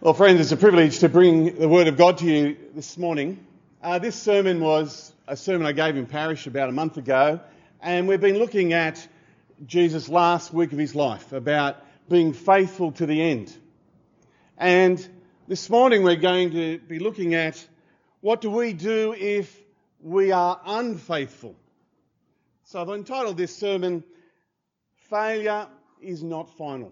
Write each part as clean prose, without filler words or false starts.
Well, friends, it's a privilege to bring the Word of God to you this morning. This sermon was a sermon I gave in parish about a month ago, and we've been looking at Jesus' last week of his life, about being faithful to the end. And this morning we're going to be looking at what do we do if we are unfaithful. So I've entitled this sermon, Failure is Not Final.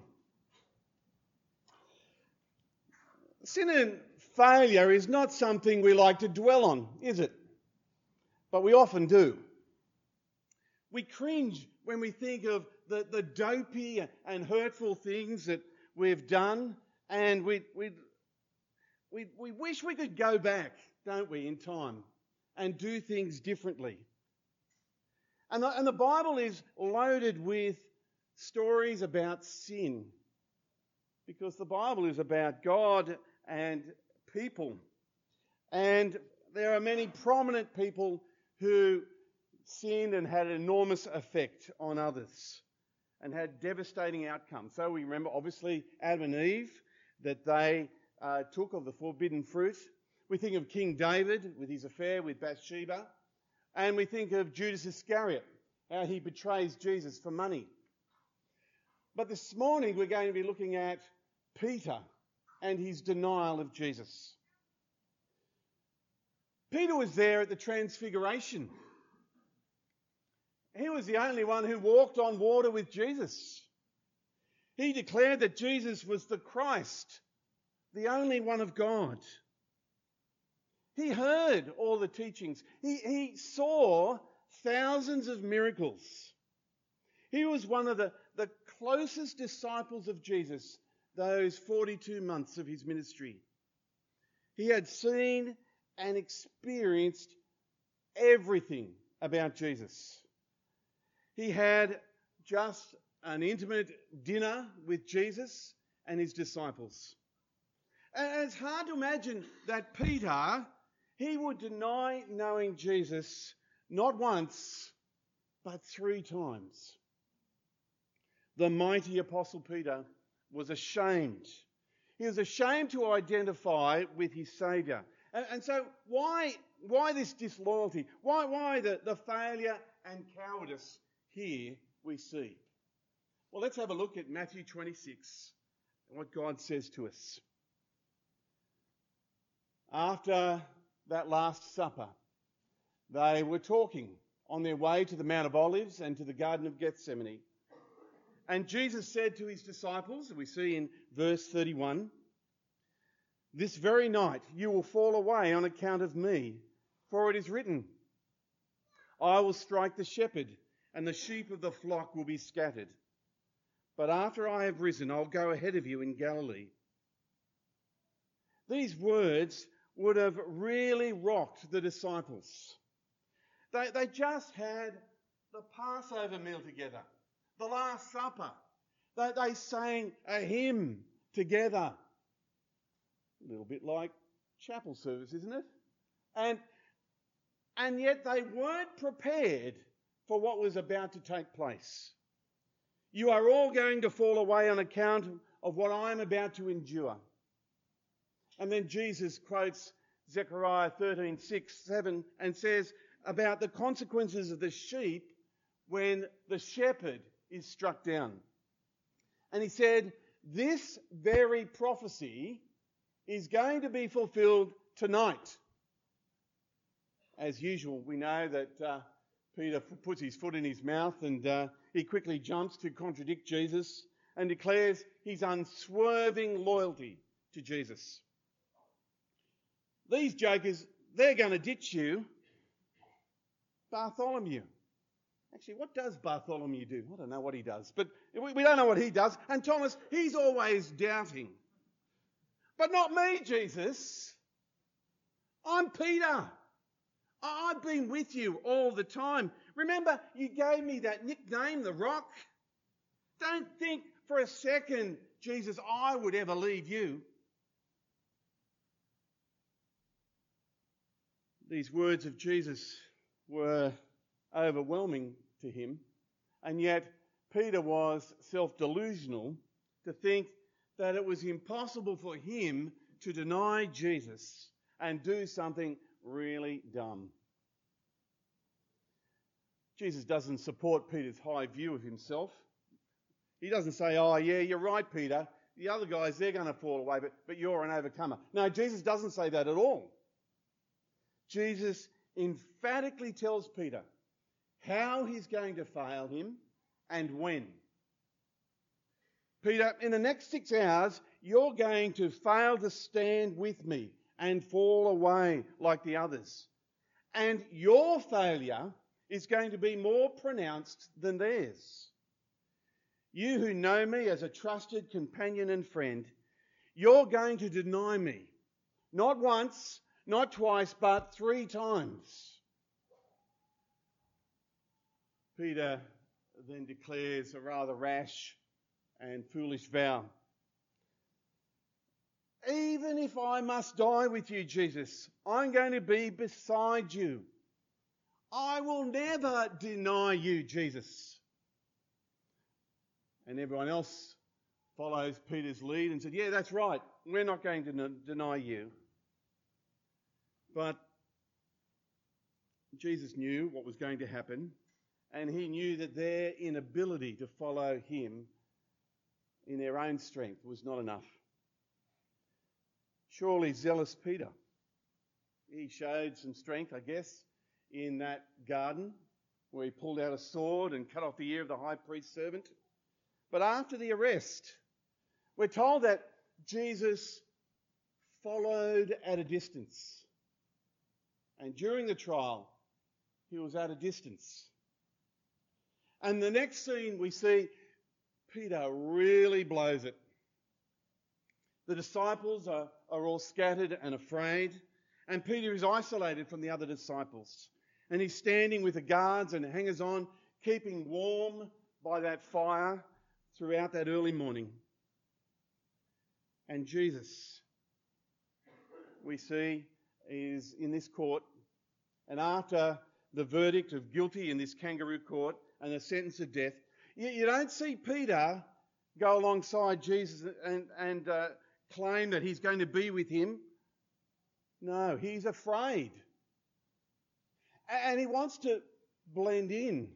Sin and failure is not something we like to dwell on, is it? But we often do. We cringe when we think of the dopey and hurtful things that we've done, and we wish we could go back, don't we, in time and do things differently. And the Bible is loaded with stories about sin, because the Bible is about God and people. And there are many prominent people who sinned and had an enormous effect on others and had devastating outcomes. So we remember, obviously, Adam and Eve, that they took of the forbidden fruit. We think of King David with his affair with Bathsheba. And we think of Judas Iscariot, how he betrays Jesus for money. But this morning we're going to be looking at Peter and his denial of Jesus. Peter was there at the Transfiguration. He was the only one who walked on water with Jesus. He declared that Jesus was the Christ, the only one of God. He heard all the teachings. He saw thousands of miracles. He was one of the closest disciples of Jesus those 42 months of his ministry. He had seen and experienced everything about Jesus. He had just an intimate dinner with Jesus and his disciples. And it's hard to imagine that Peter, he would deny knowing Jesus not once, but 3 times. The mighty Apostle Peter was ashamed. He was ashamed to identify with his Saviour. And so why this disloyalty? Why the failure and cowardice here we see? Well, let's have a look at Matthew 26 and what God says to us. After that Last Supper, they were talking on their way to the Mount of Olives and to the Garden of Gethsemane. And Jesus said to his disciples, we see in verse 31, "This very night you will fall away on account of me, for it is written, I will strike the shepherd, and the sheep of the flock will be scattered. But after I have risen, I'll go ahead of you in Galilee." These words would have really rocked the disciples. They just had the Passover meal together, the Last Supper. They sang a hymn together. A little bit like chapel service, isn't it? And yet they weren't prepared for what was about to take place. You are all going to fall away on account of what I am about to endure. And then Jesus quotes Zechariah 13:6-7 and says about the consequences of the sheep when the shepherd is struck down. And he said, this very prophecy is going to be fulfilled tonight. As usual, we know that Peter puts his foot in his mouth and he quickly jumps to contradict Jesus and declares his unswerving loyalty to Jesus. These jokers, they're going to ditch you. Bartholomew. Actually, what does Bartholomew do? I don't know what he does, but we don't know what he does. And Thomas, he's always doubting. But not me, Jesus. I'm Peter. I've been with you all the time. Remember, you gave me that nickname, the Rock. Don't think for a second, Jesus, I would ever leave you. These words of Jesus were overwhelming to him, and yet Peter was self-delusional to think that it was impossible for him to deny Jesus and do something really dumb. Jesus doesn't support Peter's high view of himself. He doesn't say, oh yeah, you're right, Peter. The other guys, they're going to fall away, but you're an overcomer. No, Jesus doesn't say that at all. Jesus emphatically tells Peter how he's going to fail him and when. Peter, in the next 6 hours, you're going to fail to stand with me and fall away like the others. And your failure is going to be more pronounced than theirs. You who know me as a trusted companion and friend, you're going to deny me. Not once, not twice, but 3 times. Peter then declares a rather rash and foolish vow. Even if I must die with you, Jesus, I'm going to be beside you. I will never deny you, Jesus. And everyone else follows Peter's lead and said, yeah, that's right. We're not going to deny you. But Jesus knew what was going to happen, and he knew that their inability to follow him in their own strength was not enough. Surely zealous Peter, he showed some strength, I guess, in that garden where he pulled out a sword and cut off the ear of the high priest's servant. But after the arrest, we're told that Jesus followed at a distance. And during the trial, he was at a distance. And the next scene we see Peter really blows it. The disciples are all scattered and afraid, and Peter is isolated from the other disciples. And he's standing with the guards and hangers-on, keeping warm by that fire throughout that early morning. And Jesus, we see, is in this court, and after the verdict of guilty in this kangaroo court and the sentence of death, you don't see Peter go alongside Jesus and claim that he's going to be with him. No, he's afraid. And he wants to blend in.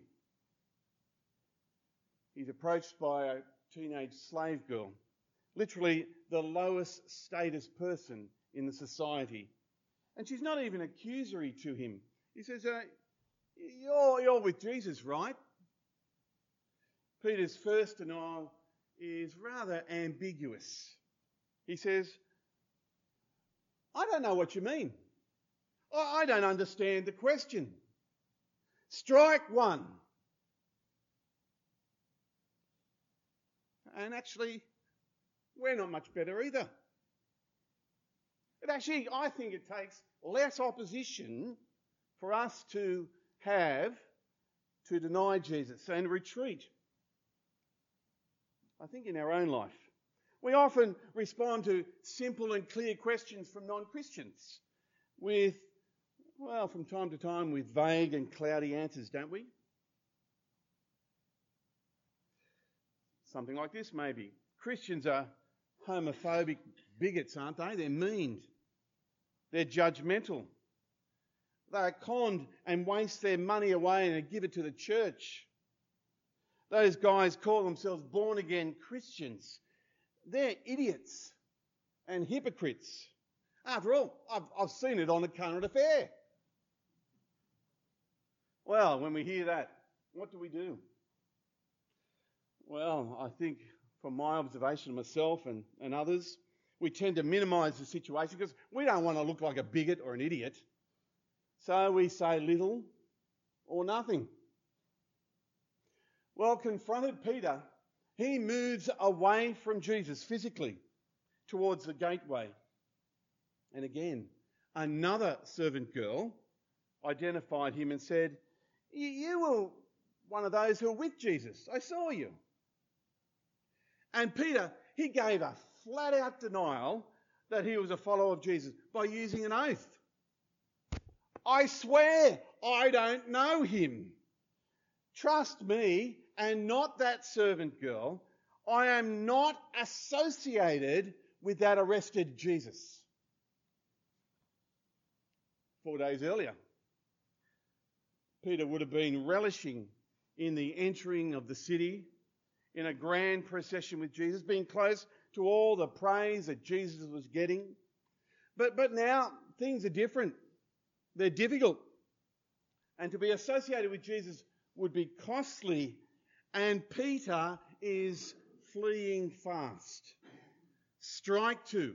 He's approached by a teenage slave girl, literally the lowest status person in the society. And she's not even accusory to him. He says, you're with Jesus, right? Peter's first denial is rather ambiguous. He says, I don't know what you mean. I don't understand the question. Strike one. And actually, we're not much better either. I think it takes less opposition for us to have to deny Jesus and retreat. I think in our own life, we often respond to simple and clear questions from non-Christians with, well, from time to time with vague and cloudy answers, don't we? Something like this maybe. Christians are homophobic bigots, aren't they? They're mean. They're judgmental. They're conned and waste their money away and give it to the church. Those guys call themselves born-again Christians. They're idiots and hypocrites. After all, I've seen it on the current affair. Well, when we hear that, what do? Well, I think from my observation of myself and others, we tend to minimise the situation because we don't want to look like a bigot or an idiot. So we say little or nothing. Well, confronted Peter, he moves away from Jesus physically towards the gateway. And again, another servant girl identified him and said, you were one of those who were with Jesus. I saw you. And Peter, he gave a flat-out denial that he was a follower of Jesus by using an oath. I swear I don't know him. Trust me and not that servant girl. I am not associated with that arrested Jesus. 4 days earlier, Peter would have been relishing in the entering of the city in a grand procession with Jesus, being close to all the praise that Jesus was getting. But now things are different. They're difficult. And to be associated with Jesus would be costly. And Peter is fleeing fast. Strike two.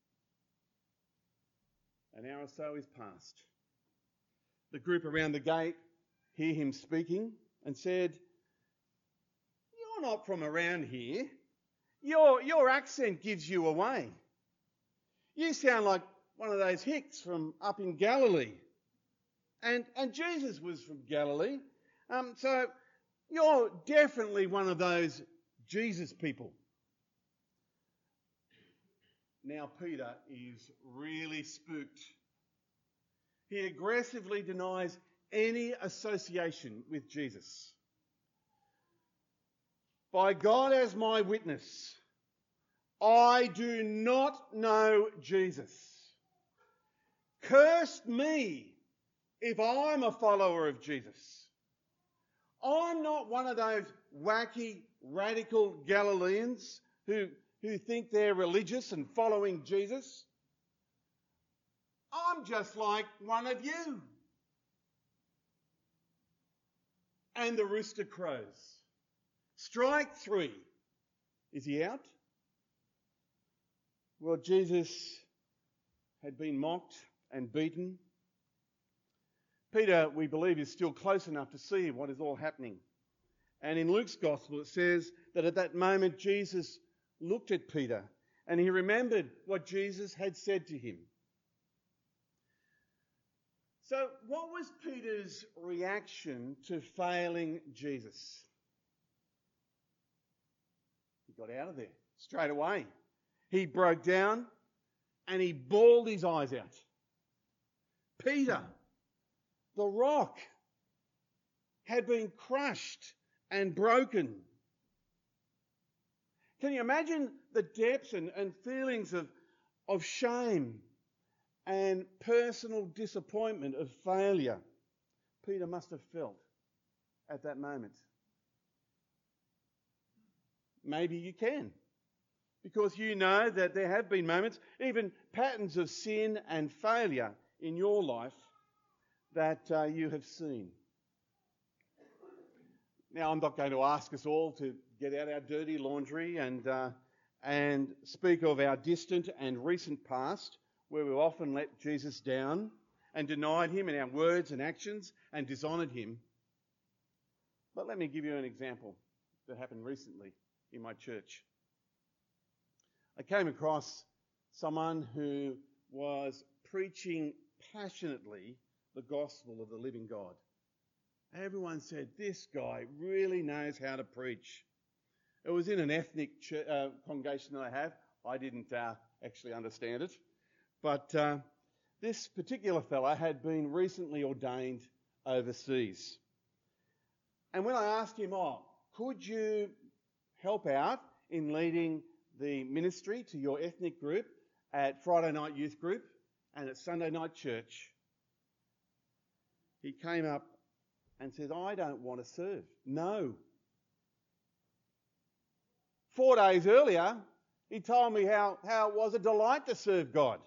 An hour or so is past. The group around the gate hear him speaking and said, "You're not from around here. Your accent gives you away. You sound like one of those hicks from up in Galilee. And Jesus was from Galilee. So you're definitely one of those Jesus people." Now Peter is really spooked. He aggressively denies any association with Jesus. "By God as my witness, I do not know Jesus. Curse me if I'm a follower of Jesus. I'm not one of those wacky, radical Galileans who think they're religious and following Jesus. I'm just like one of you." And the rooster crows. Strike three. Is he out? Well, Jesus had been mocked and beaten. Peter, we believe, is still close enough to see what is all happening. And in Luke's Gospel, it says that at that moment Jesus looked at Peter and he remembered what Jesus had said to him. So what was Peter's reaction to failing Jesus? He got out of there straight away. He broke down and he bawled his eyes out. Peter, the rock, had been crushed and broken. Can you imagine the depths and feelings of shame and personal disappointment of failure Peter must have felt at that moment? Maybe you can, because you know that there have been moments, even patterns of sin and failure in your life that you have seen. Now, I'm not going to ask us all to get out our dirty laundry and speak of our distant and recent past, where we've often let Jesus down and denied him in our words and actions and dishonoured him. But let me give you an example that happened recently in my church. I came across someone who was preaching passionately the gospel of the living God. Everyone said, "This guy really knows how to preach." It was in an ethnic congregation that I have. I didn't actually understand it. But this particular fella had been recently ordained overseas. And when I asked him, could you help out in leading the ministry to your ethnic group at Friday night youth group and at Sunday night church, he came up and said, "I don't want to serve." No. 4 days earlier, he told me how it was a delight to serve God.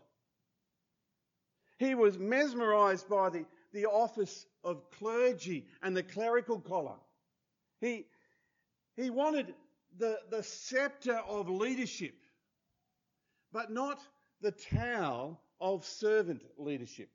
He was mesmerised by the office of clergy and the clerical collar. He wanted the sceptre of leadership, but not the towel of servant leadership.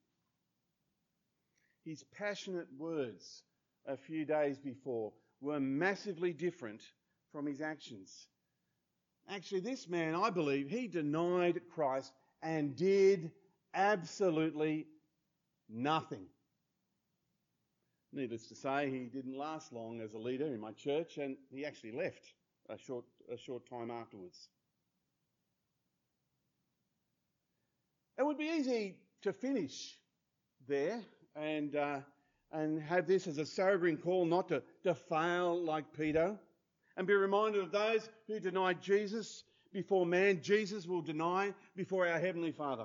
His passionate words a few days before were massively different from his actions. Actually, this man, I believe, he denied Christ and did absolutely nothing. Needless to say, he didn't last long as a leader in my church, and he actually left a short time afterwards. It would be easy to finish there and have this as a sobering call not to fail like Peter, and be reminded of those who denied Jesus before man, Jesus will deny before our Heavenly Father.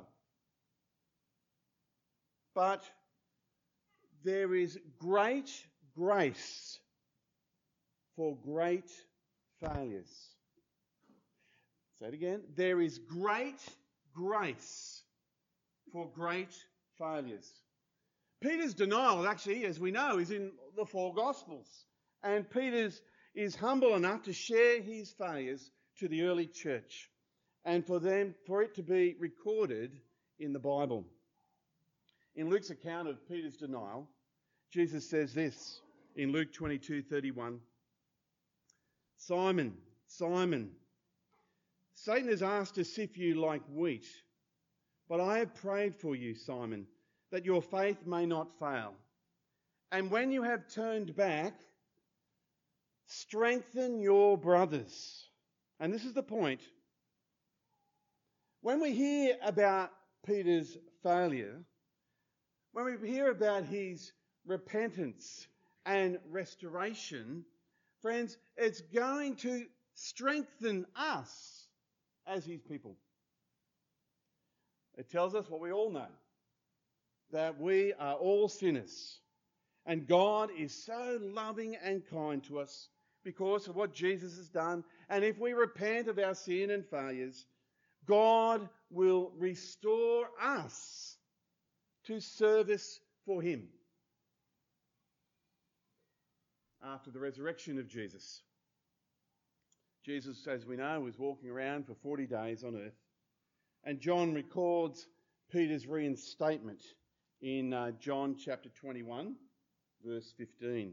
But there is great grace for great failures. Say it again. There is great grace for great failures. Peter's denial, actually, as we know, is in the four Gospels. And Peter is humble enough to share his failures to the early church and for it to be recorded in the Bible. In Luke's account of Peter's denial, Jesus says this in Luke 22:31. Simon, Simon, Satan has asked to sift you like wheat, but I have prayed for you, Simon, that your faith may not fail. And when you have turned back, strengthen your brothers. And this is the point. When we hear about Peter's failure, when we hear about his repentance and restoration, friends, it's going to strengthen us as his people. It tells us what we all know, that we are all sinners. And God is so loving and kind to us because of what Jesus has done. And if we repent of our sin and failures, God will restore us to service for him. After the resurrection of Jesus, Jesus, as we know, was walking around for 40 days on earth. And John records Peter's reinstatement in John chapter 21, verse 15.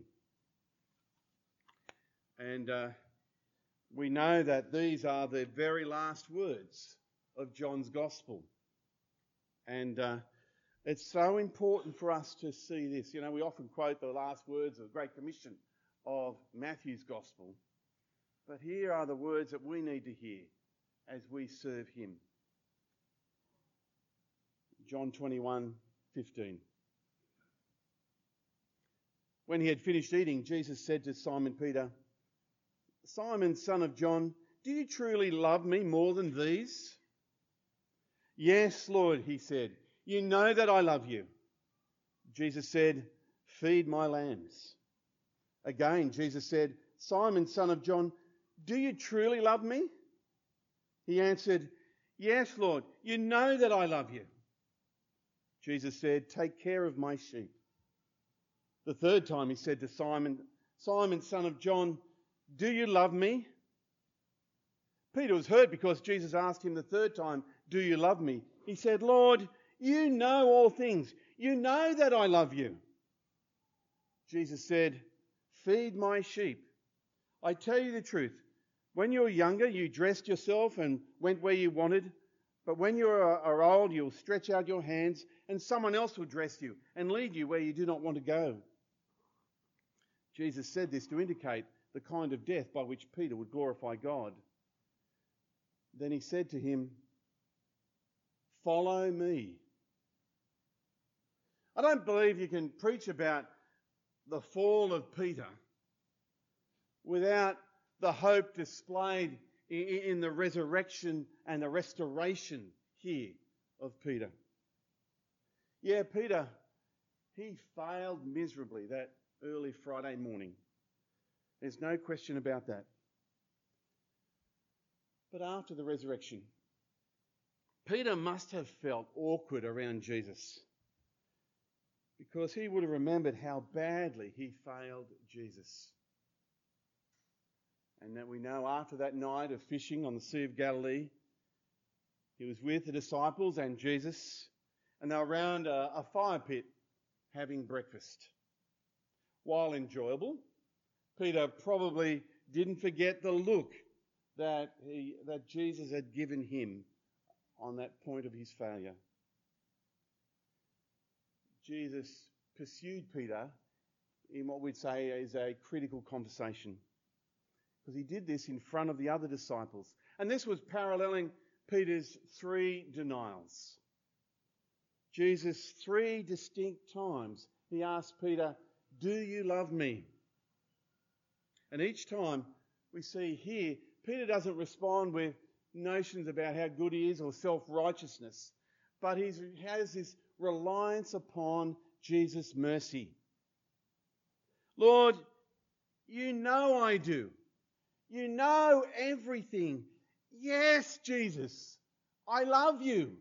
And we know that these are the very last words of John's Gospel. And it's so important for us to see this. You know, we often quote the last words of the Great Commission of Matthew's Gospel. But here are the words that we need to hear as we serve him. John 21:15. When he had finished eating, Jesus said to Simon Peter, Simon, son of John, do you truly love me more than these? Yes, Lord, he said. You know that I love you. Jesus said, feed my lambs. Again, Jesus said, Simon, son of John, do you truly love me? He answered, yes, Lord, you know that I love you. Jesus said, take care of my sheep. The third time he said to Simon, Simon, son of John, do you love me? Peter was hurt because Jesus asked him the third time, do you love me? He said, Lord, you know all things. You know that I love you. Jesus said, feed my sheep. I tell you the truth. When you were younger, you dressed yourself and went where you wanted. But when you are old, you'll stretch out your hands and someone else will dress you and lead you where you do not want to go. Jesus said this to indicate the kind of death by which Peter would glorify God. Then he said to him, follow me. I don't believe you can preach about the fall of Peter without the hope displayed in the resurrection and the restoration here of Peter. Yeah, Peter, he failed miserably that early Friday morning. There's no question about that. But after the resurrection, Peter must have felt awkward around Jesus because he would have remembered how badly he failed Jesus. And that we know after that night of fishing on the Sea of Galilee, he was with the disciples and Jesus, and they were around a fire pit having breakfast. While enjoyable, Peter probably didn't forget the look that Jesus had given him on that point of his failure. Jesus pursued Peter in what we'd say is a critical conversation, because he did this in front of the other disciples. And this was paralleling Peter's 3 denials. Jesus, 3 distinct times, he asked Peter, do you love me? And each time we see here, Peter doesn't respond with, notions about how good he is or self-righteousness, but he has this reliance upon Jesus' mercy. Lord, you know I do. You know everything. Yes, Jesus, I love you.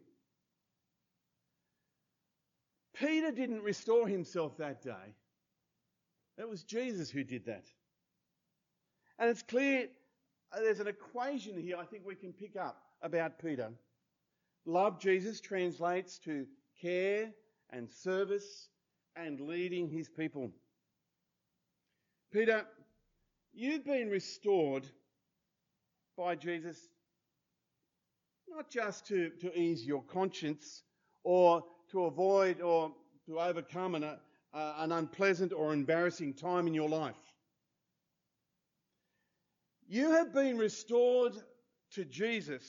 Peter didn't restore himself that day. It was Jesus who did that. And it's clear there's an equation here I think we can pick up about Peter. Love Jesus translates to care and service and leading his people. Peter, you've been restored by Jesus not just to ease your conscience or to avoid or to overcome an unpleasant or embarrassing time in your life. You have been restored to Jesus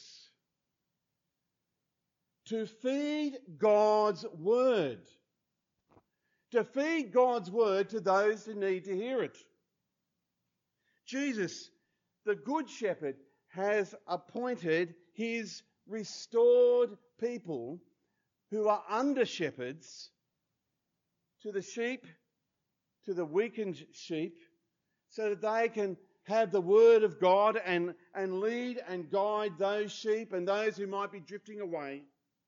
to feed God's word. To feed God's word to those who need to hear it. Jesus, the Good Shepherd, has appointed his restored people who are under shepherds to the sheep, to the weakened sheep, so that they can have the word of God and lead and guide those sheep and those who might be drifting away.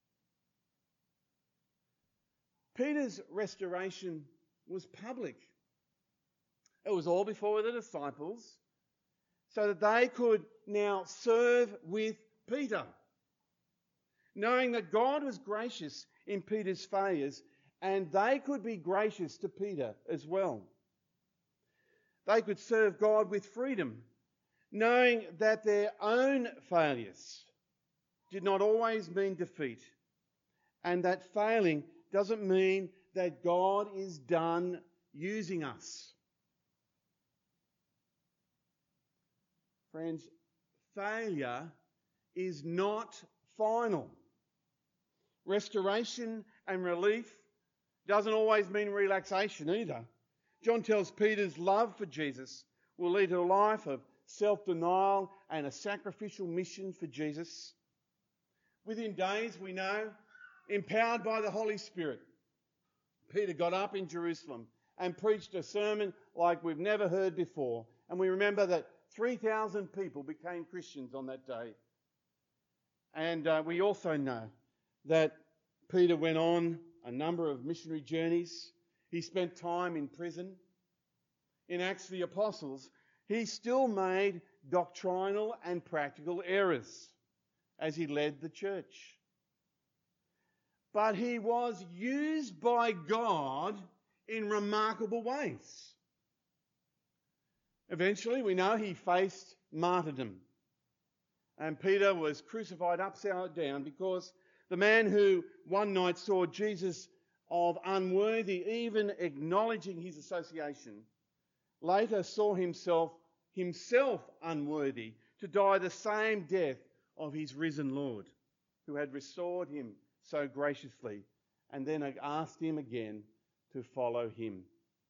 Peter's restoration was public. It was all before the disciples, so that they could now serve with Peter, knowing that God was gracious in Peter's failures, and they could be gracious to Peter as well. They could serve God with freedom, knowing that their own failures did not always mean defeat, and that failing doesn't mean that God is done using us. Friends, failure is not final. Restoration and relief doesn't always mean relaxation either. John tells Peter's love for Jesus will lead to a life of self-denial and a sacrificial mission for Jesus. Within days, we know, empowered by the Holy Spirit, Peter got up in Jerusalem and preached a sermon like we've never heard before. And we remember that 3,000 people became Christians on that day. And we also know that Peter went on a number of missionary journeys. He spent time in prison. In Acts of the Apostles, he still made doctrinal and practical errors as he led the church. But he was used by God in remarkable ways. Eventually, we know he faced martyrdom. And Peter was crucified upside down because the man who one night saw Jesus of unworthy, even acknowledging his association, later saw himself unworthy to die the same death of his risen Lord, who had restored him so graciously, and then asked him again to follow him.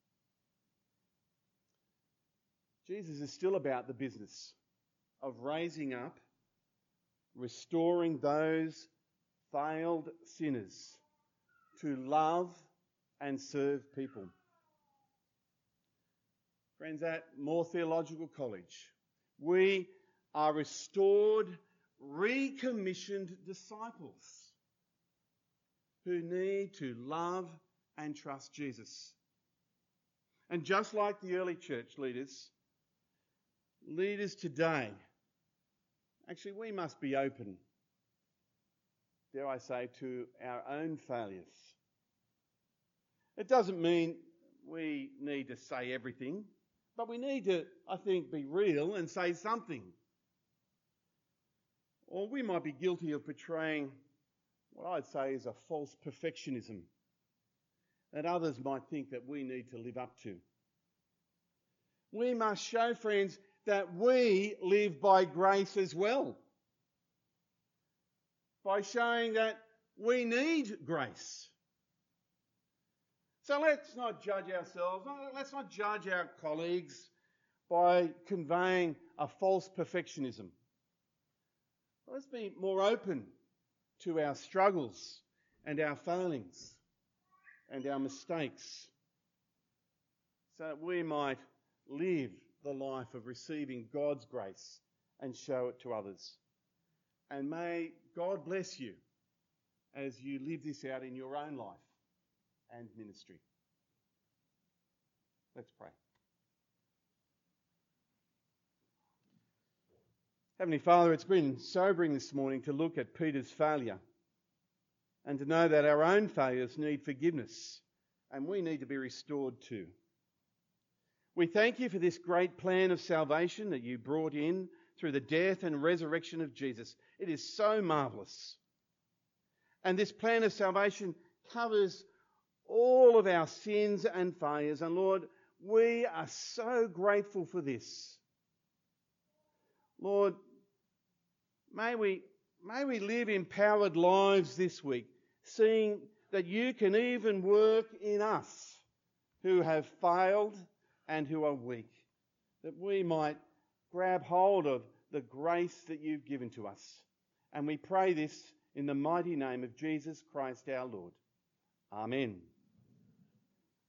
Jesus is still about the business of raising up, restoring those failed sinners to love and serve people. Friends, at Moore Theological College, we are restored, recommissioned disciples who need to love and trust Jesus. And just like the early church leaders today, actually we must be open, dare I say, to our own failures. It doesn't mean we need to say everything, but we need to, I think, be real and say something. Or we might be guilty of portraying what I'd say is a false perfectionism that others might think that we need to live up to. We must show, friends, that we live by grace as well, by showing that we need grace. So let's not judge ourselves, let's not judge our colleagues by conveying a false perfectionism. Let's be more open to our struggles and our failings and our mistakes, so that we might live the life of receiving God's grace and show it to others. And may God bless you as you live this out in your own life and ministry. Let's pray. Heavenly Father, it's been sobering this morning to look at Peter's failure and to know that our own failures need forgiveness and we need to be restored too. We thank you for this great plan of salvation that you brought in through the death and resurrection of Jesus. It is so marvellous. And this plan of salvation covers all of our sins and failures. And Lord, we are so grateful for this. Lord, may we live empowered lives this week, seeing that you can even work in us who have failed and who are weak, that we might grab hold of the grace that you've given to us. And we pray this in the mighty name of Jesus Christ our Lord. Amen.